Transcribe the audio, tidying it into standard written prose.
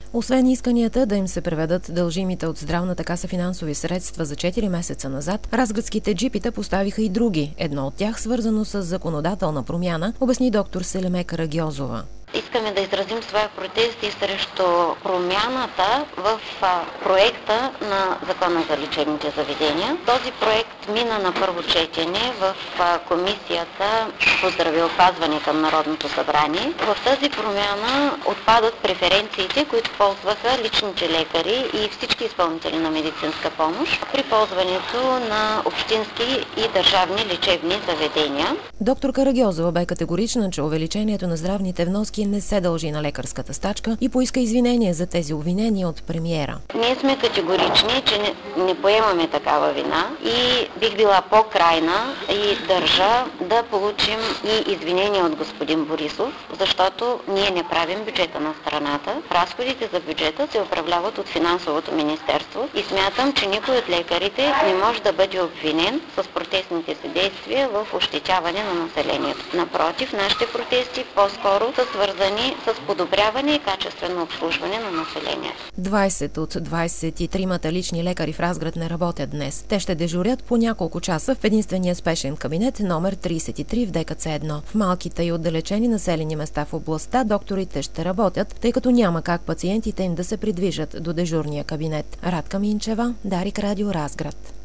Освен исканията да им се преведат дължимите от здравната каса финансови средства за 4 месеца назад, разградските джипита поставиха и други. Едно от тях свързано с законодателна промяна, обясни доктор Селеме Карагьозова. Искаме да изразим своя протест и срещу промяната в проекта на Закона за лечебните заведения. Този проект мина на първо четене в Комисията по здравеопазване към Народното събрание. В тази промяна отпадат преференциите, които ползваха личните лекари и всички изпълнители на медицинска помощ при ползването на общински и държавни лечебни заведения. Доктор Карагьозова бе категорична, че увеличението на здравните вноски не се дължи на лекарската стачка и поиска извинение за тези обвинения от премиера. Ние сме категорични, че не поемаме такава вина и бих била по-крайна и държа да получим и извинения от господин Борисов, защото ние не правим бюджета на страната. Разходите за бюджета се управляват от финансовото министерство и смятам, че никой от лекарите не може да бъде обвинен с протестните си действия в ощетяване на населението. Напротив, нашите протести по-скоро са свързани с подобряване и качествено обслужване на населението. 20 от 23-мата лични лекари в Разград не работят днес. Те ще дежурят по няколко часа в единствения спешен кабинет номер 33 в ДКЦ-1. В малките и отдалечени населени места в областта докторите ще работят, тъй като няма как пациентите им да се придвижат до дежурния кабинет. Радка Минчева, Дарик Радио, Разград.